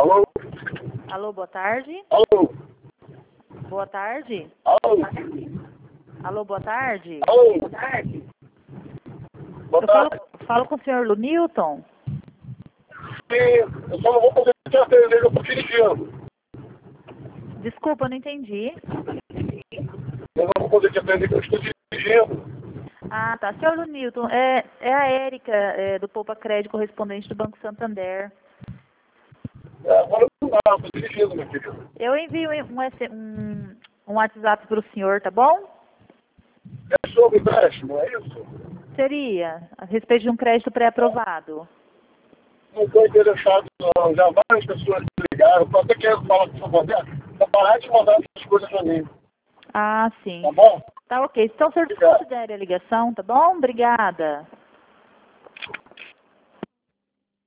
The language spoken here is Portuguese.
Alô? Alô, boa tarde. Alô? Boa tarde. Alô? Alô, boa tarde. Alô? Boa tarde. Boa Eu tarde. falo com o senhor Lunilton. Eu só não vou poder te atender, eu tô dirigindo. Desculpa, eu não entendi. Eu não vou poder te atender, porque eu estou dirigindo. Ah, tá. Senhor Lunilton, é a Érica, do Poupa Crédito, correspondente do Banco Santander. Agora não dá, eu estou dirigindo, meu filho. Eu envio um WhatsApp para o senhor, tá bom? É sobre empréstimo, é isso? Seria a respeito de um crédito pré-aprovado. Não estou interessado, não. Já várias pessoas me ligaram, eu até quero falar com o Santander, para parar de mandar essas coisas para mim. Ah, sim. Tá bom? Tá ok. Então, o senhor Obrigado. desconsidere a ligação, tá bom? Obrigada.